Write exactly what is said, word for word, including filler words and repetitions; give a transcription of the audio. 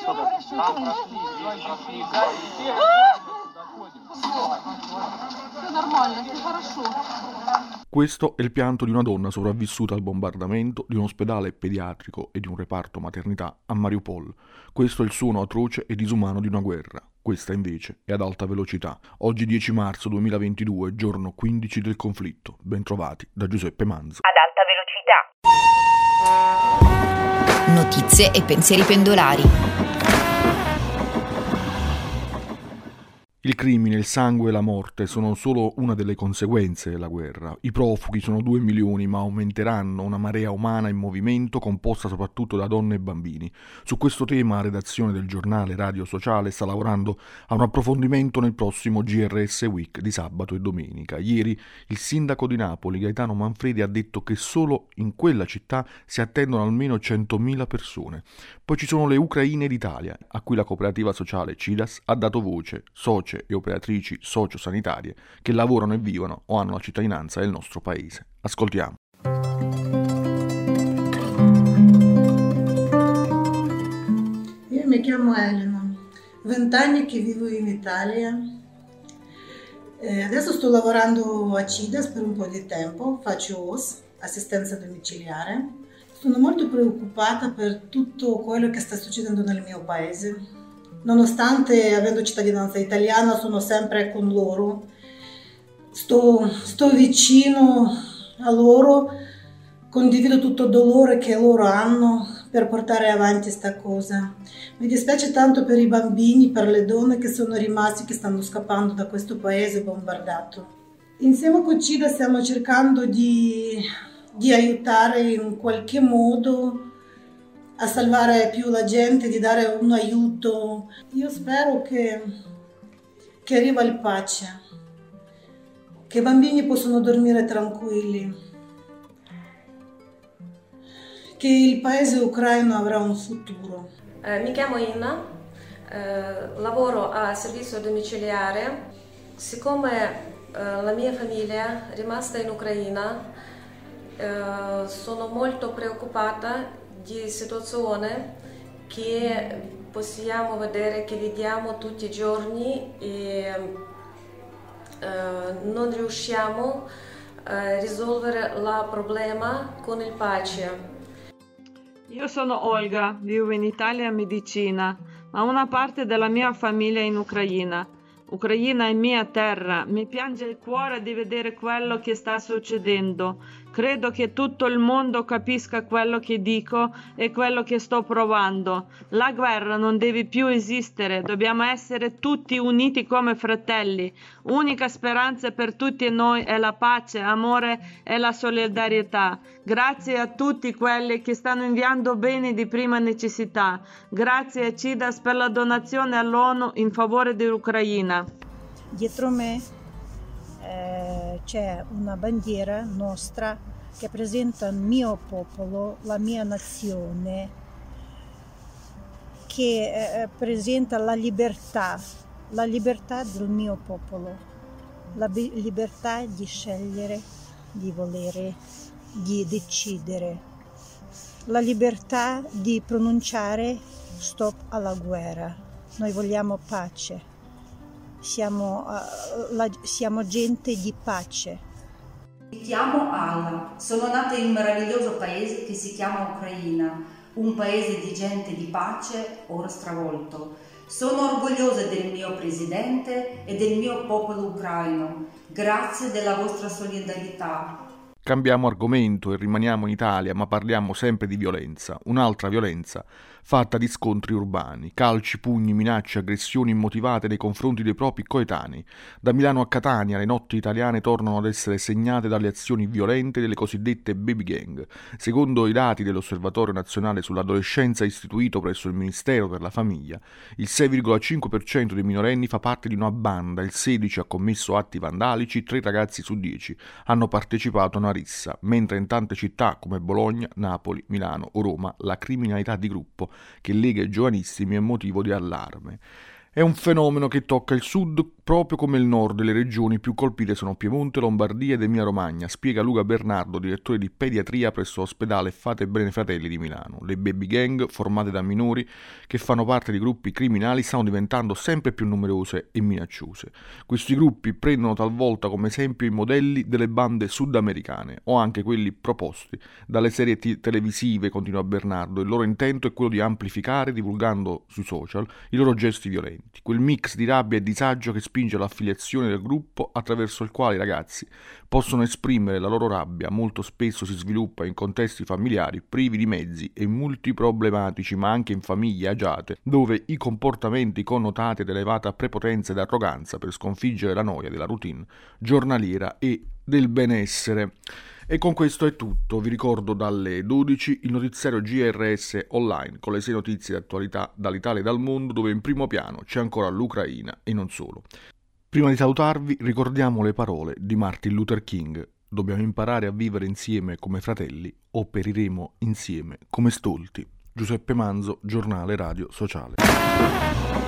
Там прошли, здесь прошли, сзади. Все нормально, все хорошо. Questo è il pianto di una donna sopravvissuta al bombardamento di un ospedale pediatrico e di un reparto maternità a Mariupol. Questo è il suono atroce e disumano di una guerra. Questa invece è ad alta velocità. Oggi dieci marzo duemilaventidue, giorno quindici del conflitto. Bentrovati da Giuseppe Manzo. Ad alta velocità. Notizie e pensieri pendolari. Il crimine, il sangue e la morte sono solo una delle conseguenze della guerra. I profughi sono due milioni, ma aumenteranno, una marea umana in movimento composta soprattutto da donne e bambini. Su questo tema la redazione del giornale Radio Sociale sta lavorando a un approfondimento nel prossimo G R S Week di sabato e domenica. Ieri il sindaco di Napoli, Gaetano Manfredi, ha detto che solo in quella città si attendono almeno centomila persone. Poi ci sono le ucraine d'Italia, a cui la cooperativa sociale Cidas ha dato voce, socie e operatrici sociosanitarie che lavorano e vivono o hanno la cittadinanza del nostro paese. Ascoltiamo. Io mi chiamo Elena, vent'anni che vivo in Italia. Eh, adesso sto lavorando a Cidas per un po' di tempo, faccio O S, assistenza domiciliare. Sono molto preoccupata per tutto quello che sta succedendo nel mio paese. Nonostante avendo cittadinanza italiana sono sempre con loro, sto, sto vicino a loro, condivido tutto il dolore che loro hanno per portare avanti questa cosa. Mi dispiace tanto per i bambini, per le donne che sono rimasti, che stanno scappando da questo paese bombardato. Insieme con Cida stiamo cercando di, di aiutare in qualche modo a salvare più la gente, di dare un aiuto. Io spero che, che arriva il pace, che i bambini possano dormire tranquilli, che il paese ucraino avrà un futuro. Eh, mi chiamo Inna, eh, lavoro a servizio domiciliare. Siccome eh, la mia famiglia è rimasta in Ucraina, eh, sono molto preoccupata di situazione che possiamo vedere, che vediamo tutti i giorni e eh, non riusciamo a risolvere il problema con il pace. Io sono Olga, vivo in Italia a Medicina, ma una parte della mia famiglia è in Ucraina. Ucraina è mia terra, mi piange il cuore di vedere quello che sta succedendo. Credo che tutto il mondo capisca quello che dico e quello che sto provando. La guerra non deve più esistere, dobbiamo essere tutti uniti come fratelli. Unica speranza per tutti noi è la pace, l'amore e la solidarietà. Grazie a tutti quelli che stanno inviando beni di prima necessità. Grazie a Cidas per la donazione all'ONU in favore dell'Ucraina. Dietro me eh, c'è una bandiera nostra che presenta il mio popolo, la mia nazione, che eh, presenta la libertà, la libertà del mio popolo, la bi- libertà di scegliere, di volere, di decidere, la libertà di pronunciare stop alla guerra. Noi vogliamo pace. Siamo, uh, la, siamo gente di pace. Mi chiamo Alla, sono nata in un meraviglioso paese che si chiama Ucraina, un paese di gente di pace ora stravolto. Sono orgogliosa del mio presidente e del mio popolo ucraino. Grazie della vostra solidarietà. Cambiamo argomento e rimaniamo in Italia, ma parliamo sempre di violenza. Un'altra violenza fatta di scontri urbani, calci, pugni, minacce, aggressioni immotivate nei confronti dei propri coetanei. Da Milano a Catania le notti italiane tornano ad essere segnate dalle azioni violente delle cosiddette baby gang. Secondo i dati dell'Osservatorio Nazionale sull'Adolescenza istituito presso il Ministero per la Famiglia, il sei virgola cinque per cento dei minorenni fa parte di una banda, il sedici per cento ha commesso atti vandalici, tre ragazzi su dieci hanno partecipato a una rissa, mentre in tante città come Bologna, Napoli, Milano o Roma la criminalità di gruppo che lega i giovanissimi è motivo di allarme. È un fenomeno che tocca il sud proprio come il nord, le regioni più colpite sono Piemonte, Lombardia ed Emilia-Romagna, spiega Luca Bernardo, direttore di pediatria presso l'ospedale Fate Bene Fratelli di Milano. Le baby gang, formate da minori che fanno parte di gruppi criminali, stanno diventando sempre più numerose e minacciose. Questi gruppi prendono talvolta come esempio i modelli delle bande sudamericane o anche quelli proposti dalle serie t- televisive, continua Bernardo. Il loro intento è quello di amplificare, divulgando sui social, i loro gesti violenti, quel mix di rabbia e disagio che spinge all'affiliazione del gruppo, attraverso il quale i ragazzi possono esprimere la loro rabbia. Molto spesso si sviluppa in contesti familiari privi di mezzi e multiproblematici, ma anche in famiglie agiate, dove i comportamenti connotati ad elevata prepotenza ed arroganza per sconfiggere la noia della routine giornaliera e del benessere. E con questo è tutto. Vi ricordo dalle dodici il notiziario G R S online con le sei notizie di attualità dall'Italia e dal mondo, dove in primo piano c'è ancora l'Ucraina e non solo. Prima di salutarvi ricordiamo le parole di Martin Luther King: dobbiamo imparare a vivere insieme come fratelli o periremo insieme come stolti. Giuseppe Manzo, Giornale Radio Sociale.